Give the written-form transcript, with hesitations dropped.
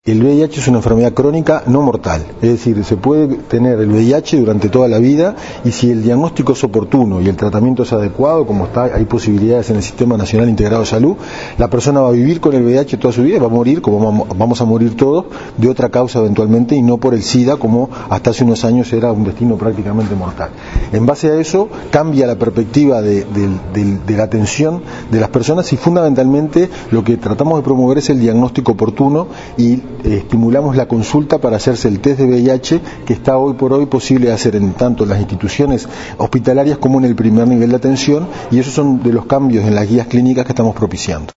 El VIH es una enfermedad crónica no mortal, es decir, se puede tener el VIH durante toda la vida y si el diagnóstico es oportuno y el tratamiento es adecuado, como hay posibilidades en el Sistema Nacional Integrado de Salud, la persona va a vivir con el VIH toda su vida y va a morir, como vamos a morir todos, de otra causa eventualmente y no por el SIDA, como hasta hace unos años era un destino prácticamente mortal. En base a eso cambia la perspectiva de la atención de las personas y fundamentalmente lo que tratamos de promover es el diagnóstico oportuno y estimulamos la consulta para hacerse el test de VIH que está hoy por hoy posible de hacer en tanto en las instituciones hospitalarias como en el primer nivel de atención y esos son de los cambios en las guías clínicas que estamos propiciando.